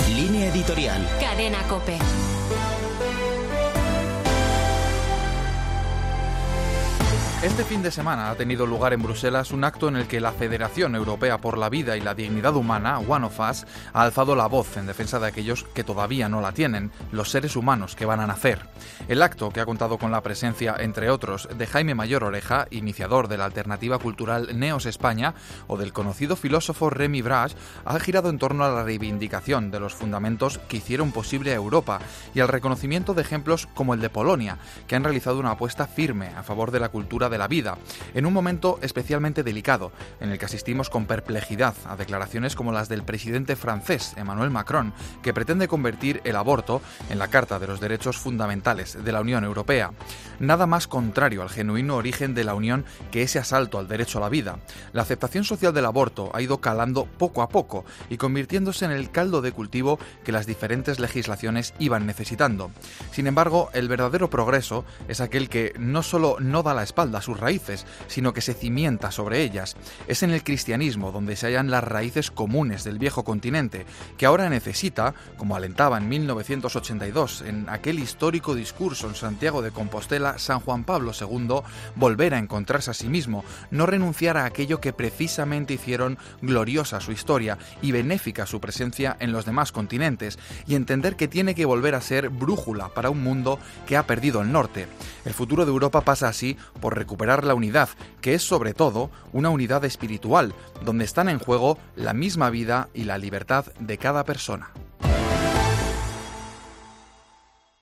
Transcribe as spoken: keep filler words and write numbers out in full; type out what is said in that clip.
Línea editorial. Cadena COPE. Este fin de semana ha tenido lugar en Bruselas un acto en el que la Federación Europea por la Vida y la Dignidad Humana, One of Us, ha alzado la voz en defensa de aquellos que todavía no la tienen, los seres humanos que van a nacer. El acto, que ha contado con la presencia, entre otros, de Jaime Mayor Oreja, iniciador de la alternativa cultural Neos España, o del conocido filósofo Remy Brache, ha girado en torno a la reivindicación de los fundamentos que hicieron posible a Europa y al reconocimiento de ejemplos como el de Polonia, que han realizado una apuesta firme a favor de la cultura de la vida, en un momento especialmente delicado, en el que asistimos con perplejidad a declaraciones como las del presidente francés, Emmanuel Macron, que pretende convertir el aborto en la Carta de los Derechos Fundamentales de la Unión Europea. Nada más contrario al genuino origen de la Unión que ese asalto al derecho a la vida. La aceptación social del aborto ha ido calando poco a poco y convirtiéndose en el caldo de cultivo que las diferentes legislaciones iban necesitando. Sin embargo, el verdadero progreso es aquel que no solo no da la espalda a sus raíces, sino que se cimienta sobre ellas. Es en el cristianismo donde se hallan las raíces comunes del viejo continente, que ahora necesita, como alentaba en mil novecientos ochenta y dos en aquel histórico discurso en Santiago de Compostela San Juan Pablo segundo, volver a encontrarse a sí mismo, no renunciar a aquello que precisamente hicieron gloriosa su historia y benéfica su presencia en los demás continentes, y entender que tiene que volver a ser brújula para un mundo que ha perdido el norte. El futuro de Europa pasa así por recuperar la unidad, que es sobre todo una unidad espiritual, donde están en juego la misma vida y la libertad de cada persona.